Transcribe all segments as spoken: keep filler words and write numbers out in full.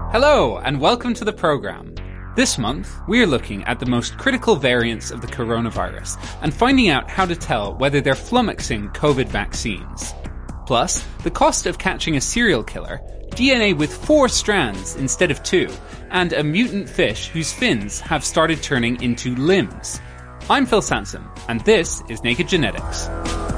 Hello, and welcome to the programme. This month, we're looking at the most critical variants of the coronavirus and finding out how to tell whether they're flummoxing COVID vaccines. Plus, the cost of catching a serial killer, D N A with four strands instead of two, and a mutant fish whose fins have started turning into limbs. I'm Phil Sansom, and this is Naked Genetics.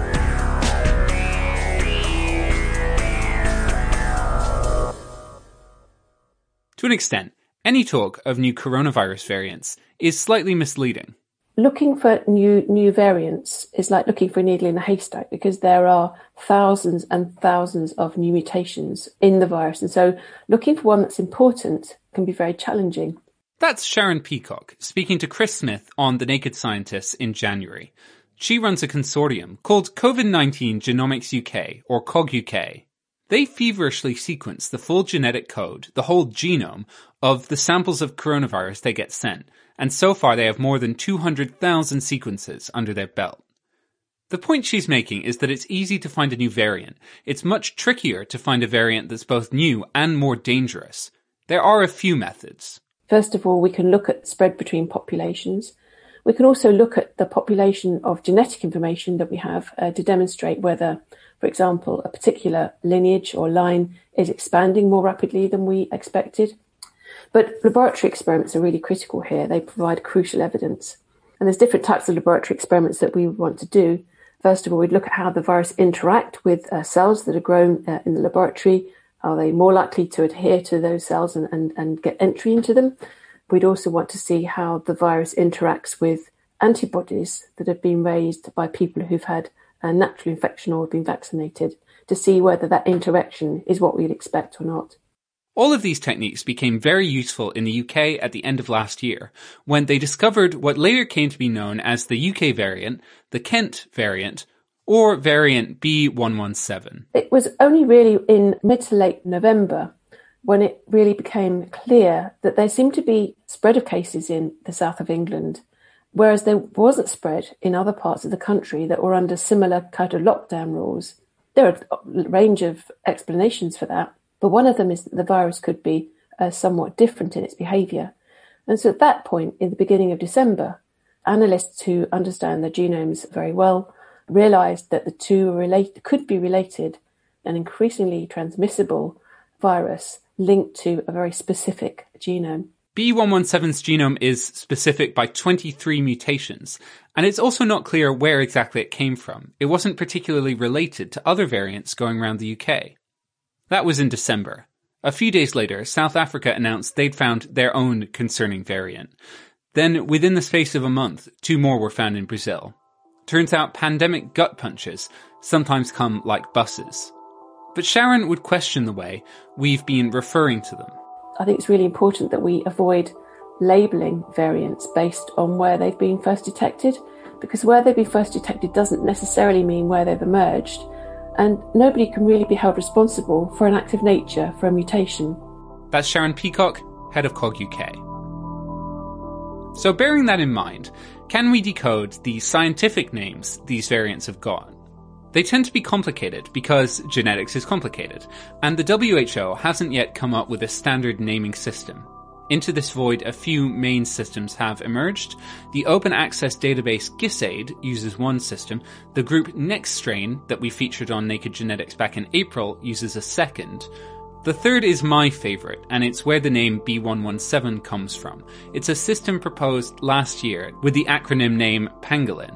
To an extent, any talk of new coronavirus variants is slightly misleading. Looking for new new variants is like looking for a needle in a haystack because there are thousands and thousands of new mutations in the virus. And so looking for one that's important can be very challenging. That's Sharon Peacock speaking to Chris Smith on The Naked Scientists in January. She runs a consortium called COVID nineteen Genomics U K, or C O G U K. They feverishly sequence the full genetic code, the whole genome, of the samples of coronavirus they get sent, and so far they have more than two hundred thousand sequences under their belt. The point she's making is that it's easy to find a new variant. It's much trickier to find a variant that's both new and more dangerous. There are a few methods. First of all, we can look at spread between populations. We can also look at the population of genetic information that we have uh, to demonstrate whether, for example, a particular lineage or line is expanding more rapidly than we expected. But laboratory experiments are really critical here. They provide crucial evidence. And there's different types of laboratory experiments that we want to do. First of all, we'd look at how the virus interact with uh, cells that are grown uh, in the laboratory. Are they more likely to adhere to those cells and, and, and get entry into them? We'd also want to see how the virus interacts with antibodies that have been raised by people who've had a natural infection or been vaccinated, to see whether that interaction is what we'd expect or not. All of these techniques became very useful in the U K at the end of last year, when they discovered what later came to be known as the U K variant, the Kent variant, or variant B one one seven. It was only really in mid to late November when it really became clear that there seemed to be spread of cases in the south of England, whereas there wasn't spread in other parts of the country that were under similar kind of lockdown rules. There are a range of explanations for that, but one of them is that the virus could be uh, somewhat different in its behaviour. And so at that point, in the beginning of December, analysts who understand the genomes very well realised that the two relate- could be related, an increasingly transmissible virus linked to a very specific genome. B one one seven's genome is specific by twenty-three mutations, and it's also not clear where exactly it came from. It wasn't particularly related to other variants going around the U K. That was in December. A few days later, South Africa announced they'd found their own concerning variant. Then, within the space of a month, two more were found in Brazil. Turns out pandemic gut punches sometimes come like buses. But Sharon would question the way we've been referring to them. I think it's really important that we avoid labelling variants based on where they've been first detected, because where they've been first detected doesn't necessarily mean where they've emerged, and nobody can really be held responsible for an act of nature for a mutation. That's Sharon Peacock, head of C O G U K. So bearing that in mind, can we decode the scientific names these variants have got? They tend to be complicated because genetics is complicated, and the W H O hasn't yet come up with a standard naming system. Into this void, a few main systems have emerged. The open access database GISAID uses one system. The group NextStrain that we featured on Naked Genetics back in April uses a second. The third is my favourite, and it's where the name B one one seven comes from. It's a system proposed last year with the acronym name Pangolin.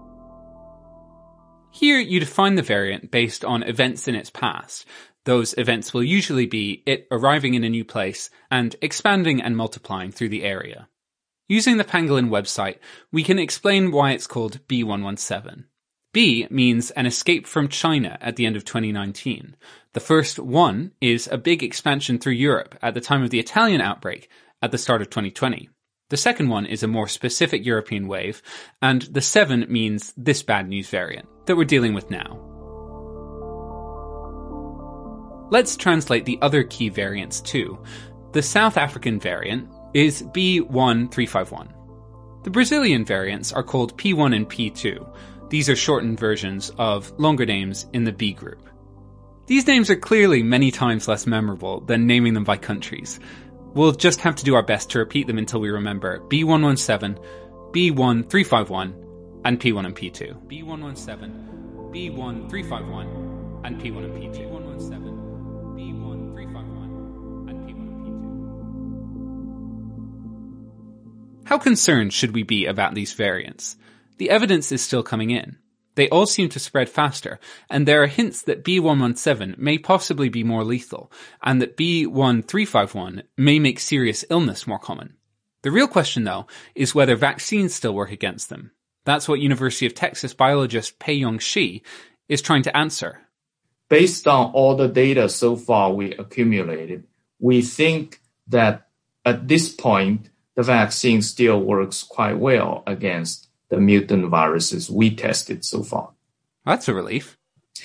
Here, you define the variant based on events in its past. Those events will usually be it arriving in a new place and expanding and multiplying through the area. Using the Pangolin website, we can explain why it's called B one one seven. B means an escape from China at the end of twenty nineteen. The first one is a big expansion through Europe at the time of the Italian outbreak at the start of twenty twenty. The second one is a more specific European wave, and the seven means this bad news variant that we're dealing with now. Let's translate the other key variants too. The South African variant is B one three five one. The Brazilian variants are called P one and P two. These are shortened versions of longer names in the B group. These names are clearly many times less memorable than naming them by countries. We'll just have to do our best to repeat them until we remember B one one seven, B one three five one, and P one and P two. B one one seven, B one three five one, and P one and P two. B one one seven, B one three five one, and P one and P two. How concerned should we be about these variants? The evidence is still coming in. They all seem to spread faster, and there are hints that B one one seven may possibly be more lethal, and that B one three five one may make serious illness more common. The real question, though, is whether vaccines still work against them. That's what University of Texas biologist Pei-Yong Shi is trying to answer. Based on all the data so far we accumulated, we think that at this point, the vaccine still works quite well against the mutant viruses we tested so far. That's a relief.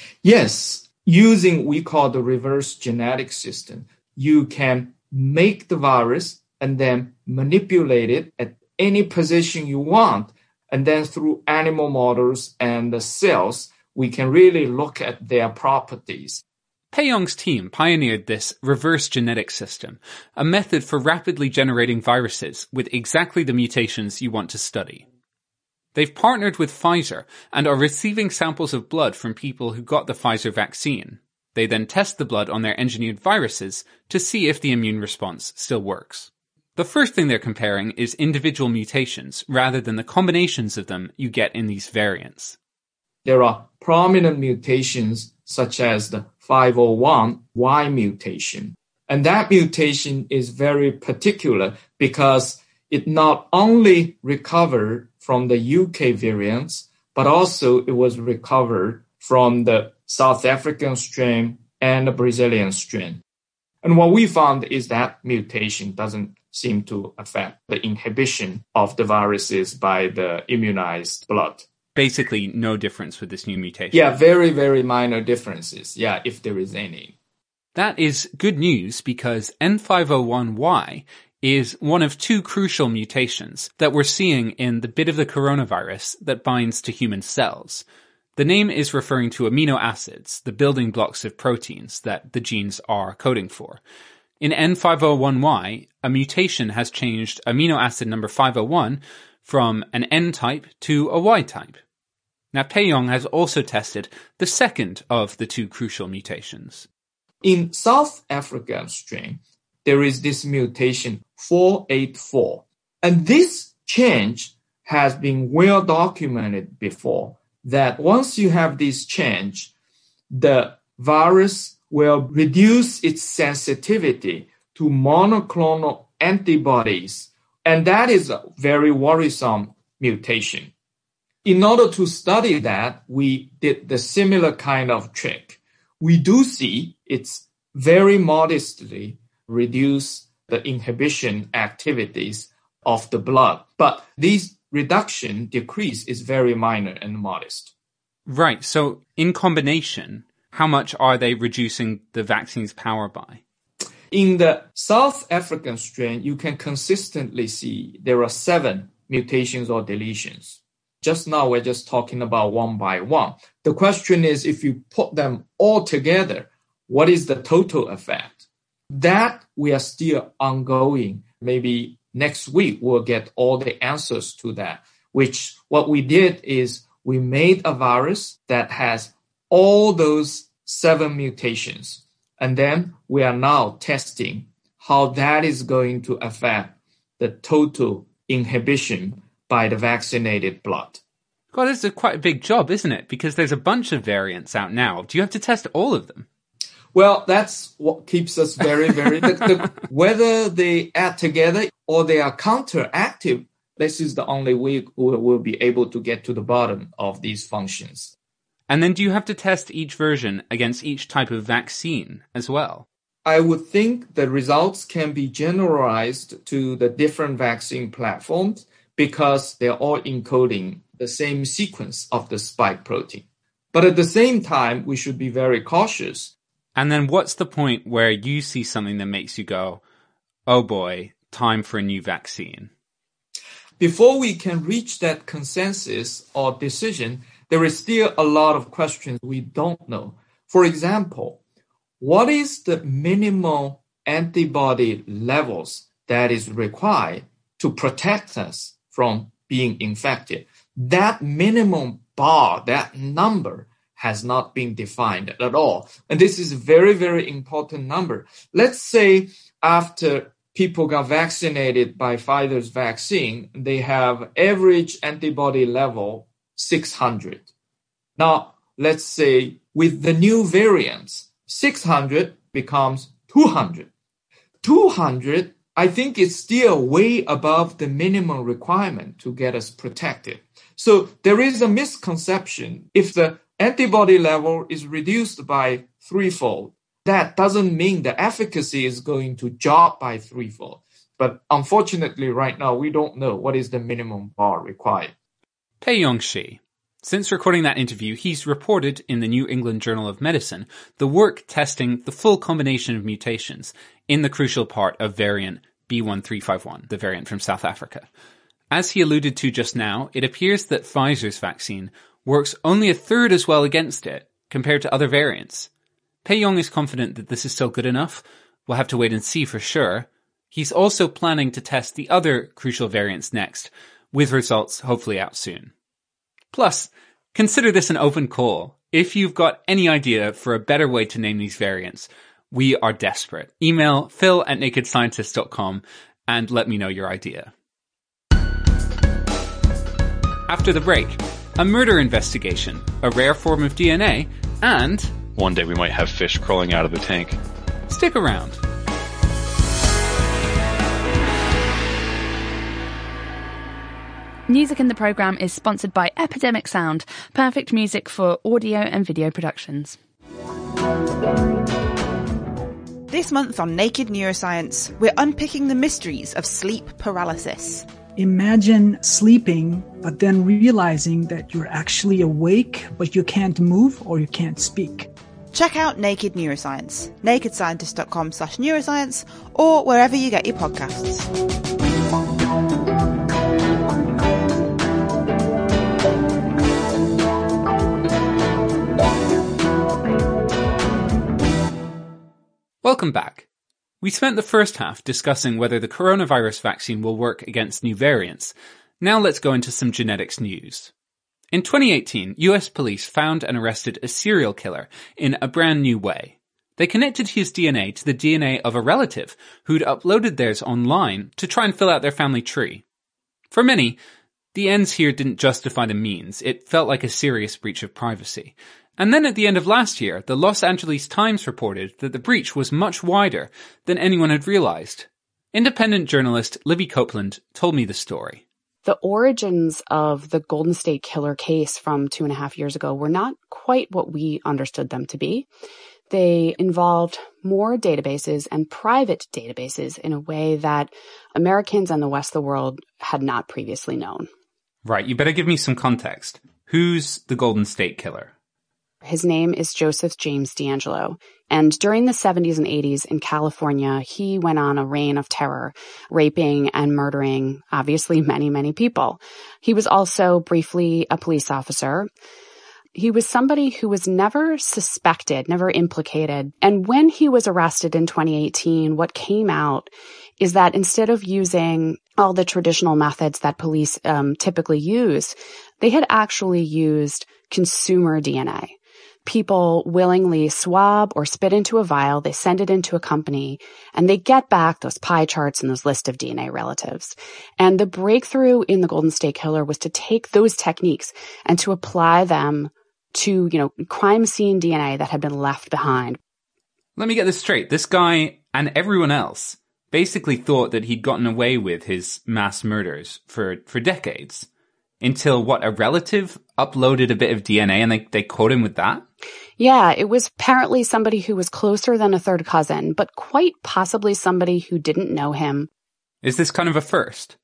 Yes. Using we call the reverse genetic system, you can make the virus and then manipulate it at any position you want. And then through animal models and the cells, we can really look at their properties. Pei-Yong's team pioneered this reverse genetic system, a method for rapidly generating viruses with exactly the mutations you want to study. They've partnered with Pfizer and are receiving samples of blood from people who got the Pfizer vaccine. They then test the blood on their engineered viruses to see if the immune response still works. The first thing they're comparing is individual mutations rather than the combinations of them you get in these variants. There are prominent mutations such as the five oh one Y mutation. And that mutation is very particular because it not only recovered from the U K variants, but also it was recovered from the South African strain and the Brazilian strain. And what we found is that mutation doesn't seem to affect the inhibition of the viruses by the immunized blood. Basically, no difference with this new mutation. Yeah, very, very minor differences. Yeah, if there is any. That is good news because N five oh one Y is one of two crucial mutations that we're seeing in the bit of the coronavirus that binds to human cells. The name is referring to amino acids, the building blocks of proteins that the genes are coding for. In N five oh one Y, a mutation has changed amino acid number five oh one from an N type to a Y type. Now, Pei-Yong has also tested the second of the two crucial mutations. In South African strain, there is this mutation four eighty-four. And this change has been well documented before, that once you have this change, the virus will reduce its sensitivity to monoclonal antibodies. And that is a very worrisome mutation. In order to study that, we did the similar kind of trick. We do see it's very modestly reduce the inhibition activities of the blood. But this reduction, decrease, is very minor and modest. Right. So in combination, how much are they reducing the vaccine's power by? In the South African strain, you can consistently see there are seven mutations or deletions. Just now, we're just talking about one by one. The question is, if you put them all together, what is the total effect? That we are still ongoing. Maybe next week we'll get all the answers to that, which what we did is we made a virus that has all those seven mutations. And then we are now testing how that is going to affect the total inhibition by the vaccinated blood. God, this is quite a big job, isn't it? Because there's a bunch of variants out now. Do you have to test all of them? Well, that's what keeps us very, very... the, the, whether they add together or they are counteractive, this is the only way we will be able to get to the bottom of these functions. And then do you have to test each version against each type of vaccine as well? I would think the results can be generalized to the different vaccine platforms because they're all encoding the same sequence of the spike protein. But at the same time, we should be very cautious. And then what's the point where you see something that makes you go, oh boy, time for a new vaccine? Before we can reach that consensus or decision, there is still a lot of questions we don't know. For example, what is the minimal antibody levels that is required to protect us from being infected. That minimum bar, that number, has not been defined at all. And this is a very, very important number. Let's say after people got vaccinated by Pfizer's vaccine, they have average antibody level six hundred. Now, let's say with the new variants, six hundred becomes two hundred. two hundred, I think, is still way above the minimum requirement to get us protected. So there is a misconception. If the antibody level is reduced by threefold, that doesn't mean the efficacy is going to drop by threefold. But unfortunately, right now, we don't know what is the minimum bar required. Pei-Yong Shi. Since recording that interview, he's reported in the New England Journal of Medicine the work testing the full combination of mutations in the crucial part of variant B one three five one, the variant from South Africa. As he alluded to just now, it appears that Pfizer's vaccine works only a third as well against it compared to other variants. Pei-Yong is confident that this is still good enough. We'll have to wait and see for sure. He's also planning to test the other crucial variants next, with results hopefully out soon. Plus, consider this an open call. If you've got any idea for a better way to name these variants, we are desperate. Email phil at naked scientist dot com and let me know your idea. After the break, a murder investigation, a rare form of D N A, and... one day we might have fish crawling out of the tank. Stick around. Music in the programme is sponsored by Epidemic Sound, perfect music for audio and video productions. This month on Naked Neuroscience, we're unpicking the mysteries of sleep paralysis. Imagine sleeping, but then realizing that you're actually awake, but you can't move or you can't speak. Check out Naked Neuroscience, naked scientist dot com slash neuroscience, or wherever you get your podcasts. Welcome back. We spent the first half discussing whether the coronavirus vaccine will work against new variants. Now let's go into some genetics news. In twenty eighteen, U S police found and arrested a serial killer in a brand new way. They connected his D N A to the D N A of a relative who'd uploaded theirs online to try and fill out their family tree. For many, the ends here didn't justify the means. It felt like a serious breach of privacy. And then at the end of last year, the Los Angeles Times reported that the breach was much wider than anyone had realized. Independent journalist Libby Copeland told me the story. The origins of the Golden State Killer case from two and a half years ago were not quite what we understood them to be. They involved more databases and private databases in a way that Americans and the West of the world had not previously known. Right, you better give me some context. Who's the Golden State Killer? His name is Joseph James DeAngelo, and during the seventies and eighties in California, he went on a reign of terror, raping and murdering, obviously, many, many people. He was also briefly a police officer. He was somebody who was never suspected, never implicated, and when he was arrested in twenty eighteen, what came out is that instead of using all the traditional methods that police um, typically use, they had actually used consumer D N A. People willingly swab or spit into a vial, they send it into a company, and they get back those pie charts and those list of D N A relatives. And the breakthrough in the Golden State Killer was to take those techniques and to apply them to, you know, crime scene D N A that had been left behind. Let me get this straight. This guy and everyone else basically thought that he'd gotten away with his mass murders for, for decades. Until, what, a relative uploaded a bit of D N A and they, they caught him with that? Yeah, it was apparently somebody who was closer than a third cousin, but quite possibly somebody who didn't know him. Is this kind of a first?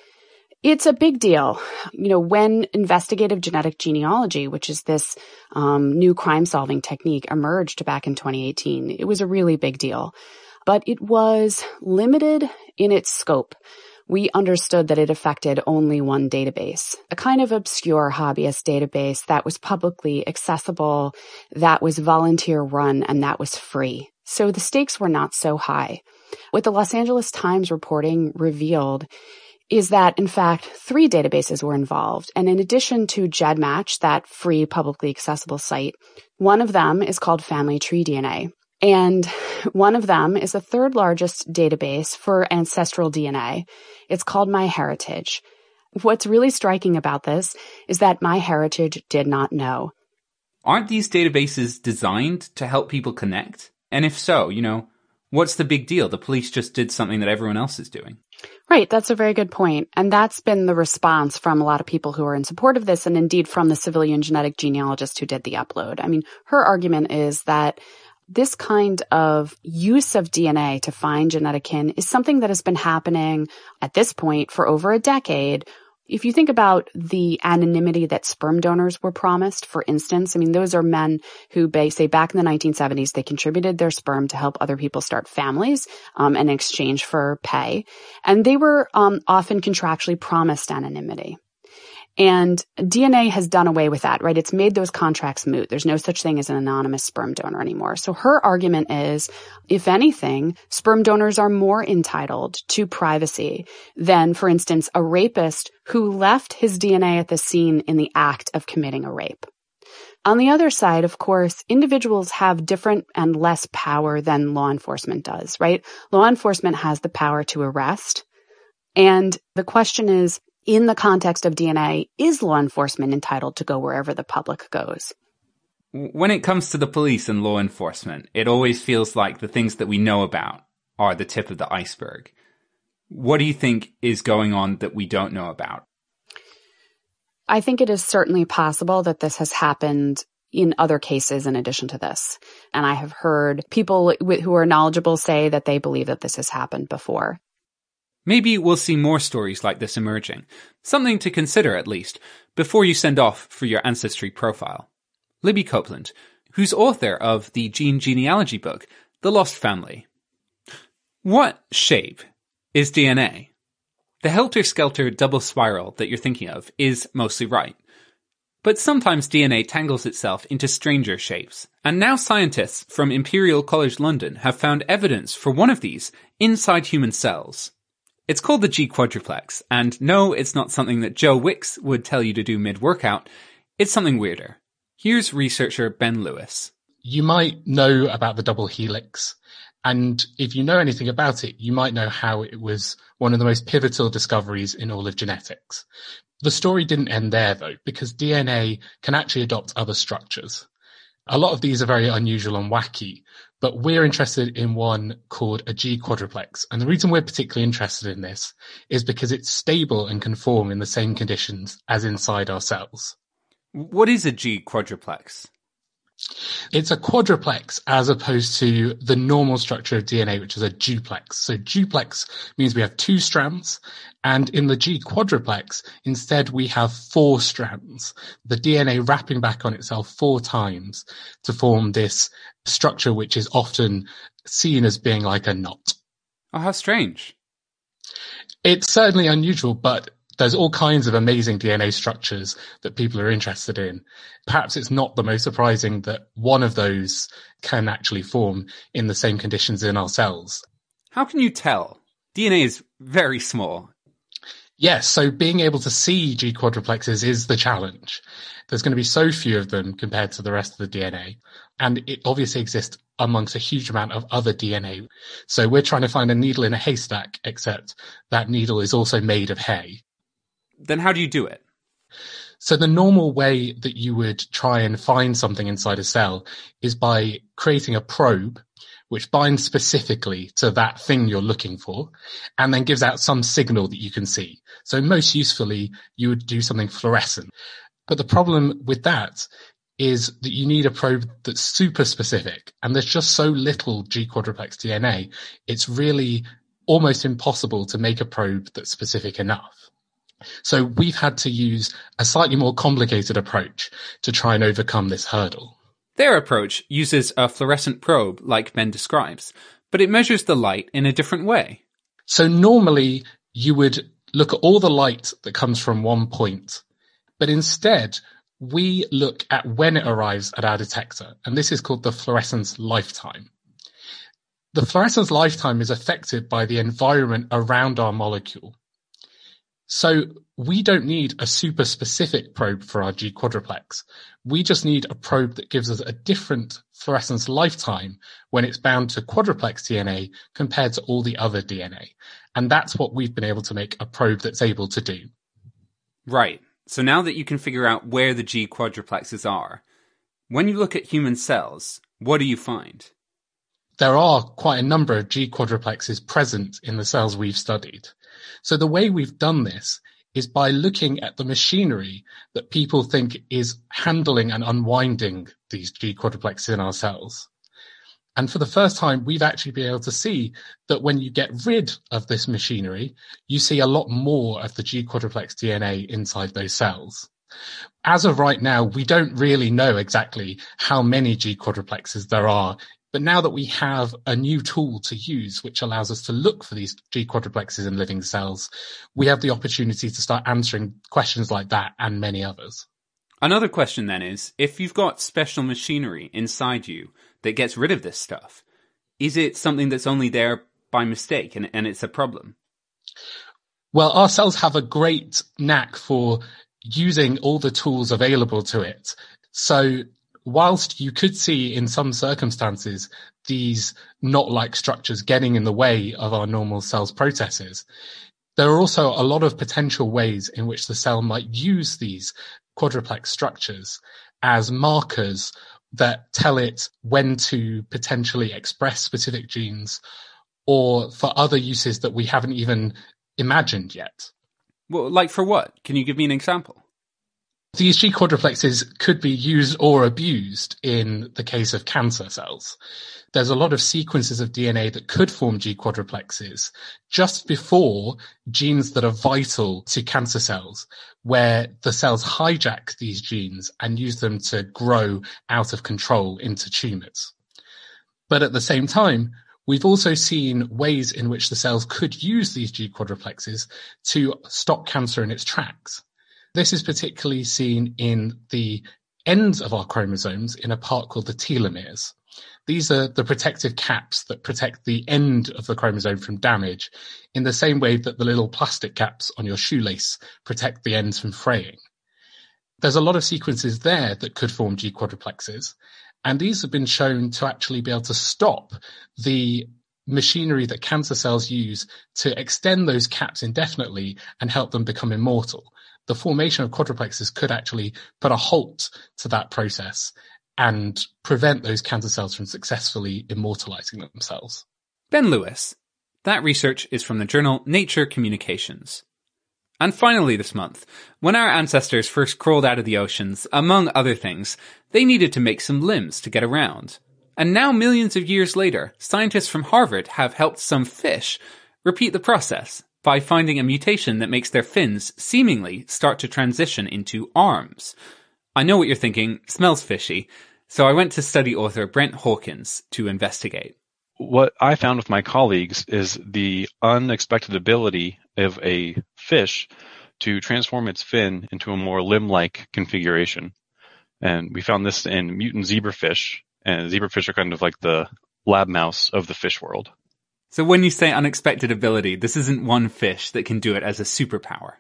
It's a big deal. You know, when investigative genetic genealogy, which is this um, new crime-solving technique, emerged back in twenty eighteen, it was a really big deal. But it was limited in its scope. we understood that it affected only one database, a kind of obscure hobbyist database that was publicly accessible, that was volunteer run, and that was free. So the stakes were not so high. What the Los Angeles Times reporting revealed is that, in fact, three databases were involved. And in addition to GEDmatch, that free publicly accessible site, one of them is called Family Tree D N A. And one of them is the third largest database for ancestral D N A. It's called MyHeritage. What's really striking about this is that MyHeritage did not know. Aren't these databases designed to help people connect? And if so, you know, what's the big deal? The police just did something that everyone else is doing. Right. That's a very good point. And that's been the response from a lot of people who are in support of this, and indeed from the civilian genetic genealogist who did the upload. I mean, her argument is that this kind of use of D N A to find genetic kin is something that has been happening at this point for over a decade. If you think about the anonymity that sperm donors were promised, for instance, I mean, those are men who, say, back in the nineteen seventies, they contributed their sperm to help other people start families um, in exchange for pay. And they were um, often contractually promised anonymity. And D N A has done away with that, right? It's made those contracts moot. There's no such thing as an anonymous sperm donor anymore. So her argument is, if anything, sperm donors are more entitled to privacy than, for instance, a rapist who left his D N A at the scene in the act of committing a rape. On the other side, of course, individuals have different and less power than law enforcement does, right? Law enforcement has the power to arrest. And the question is, in the context of D N A, is law enforcement entitled to go wherever the public goes? When it comes to the police and law enforcement, it always feels like the things that we know about are the tip of the iceberg. What do you think is going on that we don't know about? I think it is certainly possible that this has happened in other cases in addition to this. And I have heard people who are knowledgeable say that they believe that this has happened before. Maybe we'll see more stories like this emerging. Something to consider, at least, before you send off for your ancestry profile. Libby Copeland, who's author of the gene genealogy book, The Lost Family. What shape is D N A? The helter-skelter double spiral that you're thinking of is mostly right. But sometimes D N A tangles itself into stranger shapes, and now scientists from Imperial College London have found evidence for one of these inside human cells. It's called the G quadruplex, and no, it's not something that Joe Wicks would tell you to do mid-workout. It's something weirder. Here's researcher Ben Lewis. You might know about the double helix, and if you know anything about it, you might know how it was one of the most pivotal discoveries in all of genetics. The story didn't end there, though, because D N A can actually adopt other structures. A lot of these are very unusual and wacky, but we're interested in one called a G quadruplex. And the reason we're particularly interested in this is because it's stable and can form in the same conditions as inside our cells. What is a G quadruplex? It's a quadruplex as opposed to the normal structure of D N A, which is a duplex. So duplex means we have two strands, and in the G quadruplex, instead we have four strands, the D N A wrapping back on itself four times to form this structure, which is often seen as being like a knot. Oh, how strange. It's certainly unusual, but there's all kinds of amazing D N A structures that people are interested in. Perhaps it's not the most surprising that one of those can actually form in the same conditions in our cells. How can you tell? D N A is very small. Yes, so being able to see G quadruplexes is the challenge. There's going to be so few of them compared to the rest of the D N A. And it obviously exists amongst a huge amount of other D N A. So we're trying to find a needle in a haystack, except that needle is also made of hay. Then how do you do it? So the normal way that you would try and find something inside a cell is by creating a probe which binds specifically to that thing you're looking for and then gives out some signal that you can see. So most usefully, you would do something fluorescent. But the problem with that is that you need a probe that's super specific, and there's just so little G quadruplex D N A, it's really almost impossible to make a probe that's specific enough. So we've had to use a slightly more complicated approach to try and overcome this hurdle. Their approach uses a fluorescent probe, like Ben describes, but it measures the light in a different way. So normally you would look at all the light that comes from one point, but instead we look at when it arrives at our detector, and this is called the fluorescence lifetime. The fluorescence lifetime is affected by the environment around our molecule. So we don't need a super specific probe for our G quadruplex. We just need a probe that gives us a different fluorescence lifetime when it's bound to quadruplex D N A compared to all the other D N A. And that's what we've been able to make a probe that's able to do. Right. So now that you can figure out where the G quadruplexes are, when you look at human cells, what do you find? There are quite a number of G quadruplexes present in the cells we've studied. So the way we've done this is by looking at the machinery that people think is handling and unwinding these G quadruplexes in our cells. And for the first time, we've actually been able to see that when you get rid of this machinery, you see a lot more of the G quadruplex D N A inside those cells. As of right now, we don't really know exactly how many G quadruplexes there are. But now that we have a new tool to use, which allows us to look for these G quadruplexes in living cells, we have the opportunity to start answering questions like that and many others. Another question then is, if you've got special machinery inside you that gets rid of this stuff, is it something that's only there by mistake and, and it's a problem? Well, our cells have a great knack for using all the tools available to it. So whilst you could see in some circumstances these knot-like structures getting in the way of our normal cell's processes, there are also a lot of potential ways in which the cell might use these quadruplex structures as markers that tell it when to potentially express specific genes, or for other uses that we haven't even imagined yet. Well, like for what? Can you give me an example? These G quadruplexes could be used or abused in the case of cancer cells. There's a lot of sequences of D N A that could form G quadruplexes just before genes that are vital to cancer cells, where the cells hijack these genes and use them to grow out of control into tumors. But at the same time, we've also seen ways in which the cells could use these G quadruplexes to stop cancer in its tracks. This is particularly seen in the ends of our chromosomes in a part called the telomeres. These are the protective caps that protect the end of the chromosome from damage, in the same way that the little plastic caps on your shoelace protect the ends from fraying. There's a lot of sequences there that could form G quadruplexes, and these have been shown to actually be able to stop the machinery that cancer cells use to extend those caps indefinitely and help them become immortal. The formation of quadruplexes could actually put a halt to that process and prevent those cancer cells from successfully immortalizing themselves. Ben Lewis. That research is from the journal Nature Communications. And finally this month, when our ancestors first crawled out of the oceans, among other things, they needed to make some limbs to get around. And now millions of years later, scientists from Harvard have helped some fish repeat the process by finding a mutation that makes their fins seemingly start to transition into arms. I know what you're thinking, smells fishy, so I went to study author Brent Hawkins to investigate. What I found with my colleagues is the unexpected ability of a fish to transform its fin into a more limb-like configuration. And we found this in mutant zebrafish, and zebrafish are kind of like the lab mouse of the fish world. So when you say unexpected ability, this isn't one fish that can do it as a superpower.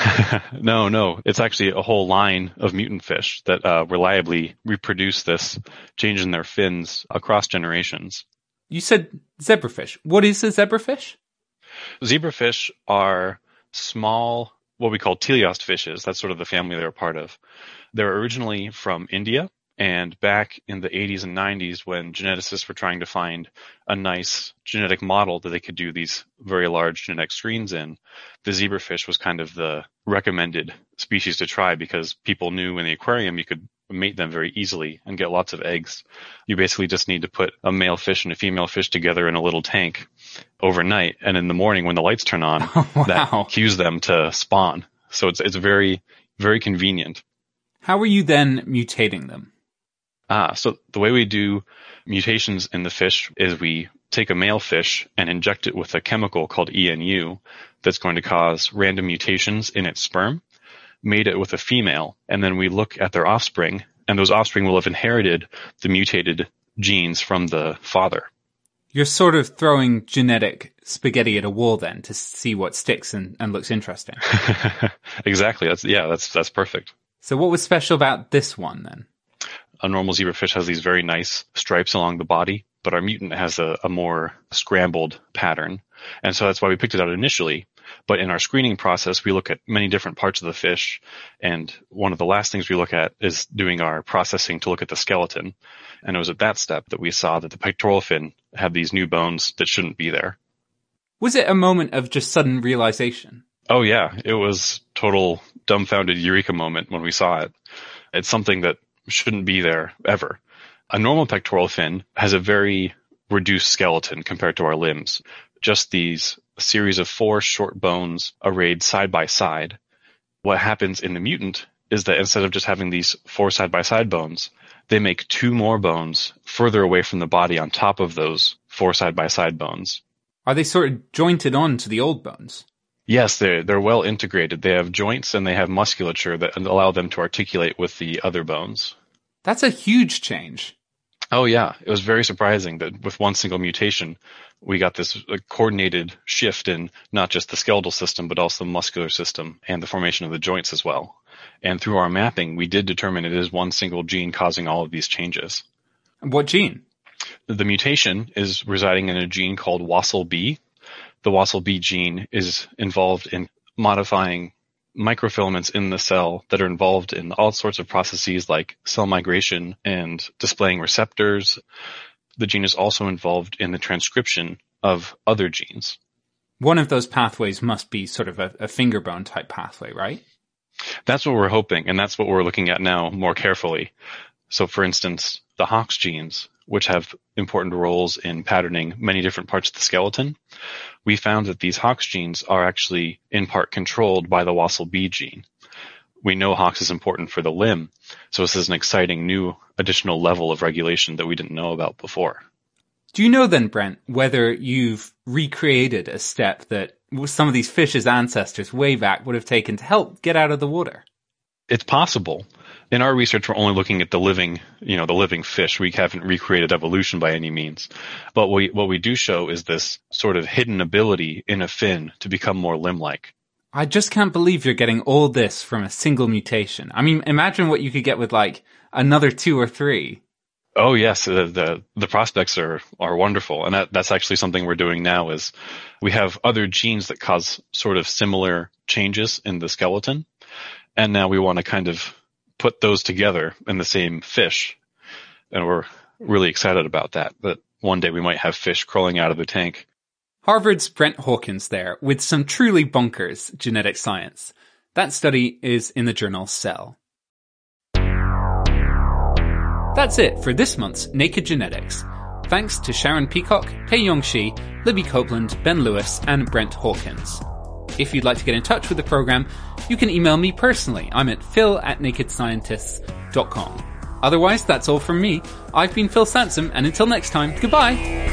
no, no. It's actually a whole line of mutant fish that uh, reliably reproduce this change in their fins across generations. You said zebrafish. What is a zebrafish? Zebrafish are small, what we call teleost fishes. That's sort of the family they're a part of. They're originally from India. And back in the eighties and nineties, when geneticists were trying to find a nice genetic model that they could do these very large genetic screens in, the zebrafish was kind of the recommended species to try because people knew in the aquarium you could mate them very easily and get lots of eggs. You basically just need to put a male fish and a female fish together in a little tank overnight, and in the morning when the lights turn on, oh, wow. that cues them to spawn. So it's it's very, very convenient. How are you then mutating them? Ah, so the way we do mutations in the fish is we take a male fish and inject it with a chemical called E N U that's going to cause random mutations in its sperm, mate it with a female, and then we look at their offspring, and those offspring will have inherited the mutated genes from the father. You're sort of throwing genetic spaghetti at a wall then to see what sticks and, and looks interesting. Exactly. That's yeah, that's that's perfect. So what was special about this one then? A normal zebrafish has these very nice stripes along the body, but our mutant has a, a more scrambled pattern. And so that's why we picked it out initially. But in our screening process, we look at many different parts of the fish. And one of the last things we look at is doing our processing to look at the skeleton. And it was at that step that we saw that the pectoral fin had these new bones that shouldn't be there. Was it a moment of just sudden realization? Oh yeah, it was total dumbfounded eureka moment when we saw it. It's something that shouldn't be there ever. A normal pectoral fin has a very reduced skeleton compared to our limbs. Just these series of four short bones arrayed side by side. What happens in the mutant is that instead of just having these four side by side bones, they make two more bones further away from the body on top of those four side by side bones. Are they sort of jointed on to the old bones? Yes, they're, they're well integrated. They have joints and they have musculature that allow them to articulate with the other bones. That's a huge change. Oh yeah, it was very surprising that with one single mutation, we got this uh, coordinated shift in not just the skeletal system, but also the muscular system and the formation of the joints as well. And through our mapping, we did determine it is one single gene causing all of these changes. What gene? The mutation is residing in a gene called W A S L B. The W A S L B gene is involved in modifying microfilaments in the cell that are involved in all sorts of processes like cell migration and displaying receptors. The gene is also involved in the transcription of other genes. One of those pathways must be sort of a, a finger bone type pathway, right? That's what we're hoping, and that's what we're looking at now more carefully. So for instance, the Hox genes, which have important roles in patterning many different parts of the skeleton, we found that these Hox genes are actually in part controlled by the W A S L B gene. We know Hox is important for the limb, so this is an exciting new additional level of regulation that we didn't know about before. Do you know then, Brent, whether you've recreated a step that some of these fish's ancestors way back would have taken to help get out of the water? It's possible. In our research, we're only looking at the living, you know, the living fish. We haven't recreated evolution by any means. But we, what we do show is this sort of hidden ability in a fin to become more limb-like. I just can't believe you're getting all this from a single mutation. I mean, imagine what you could get with like another two or three. Oh yes, the the, the prospects are, are wonderful. And that, that's actually something we're doing now is we have other genes that cause sort of similar changes in the skeleton. And now we want to kind of put those together in the same fish. And we're really excited about that, that one day we might have fish crawling out of the tank. Harvard's Brent Hawkins there with some truly bonkers genetic science. That study is in the journal Cell. That's it for this month's Naked Genetics. Thanks to Sharon Peacock, Taeyong Shi, Libby Copeland, Ben Lewis, and Brent Hawkins. If you'd like to get in touch with the program, you can email me personally. I'm at phil at naked scientists dot com. Otherwise, that's all from me. I've been Phil Sansom, and until next time, goodbye!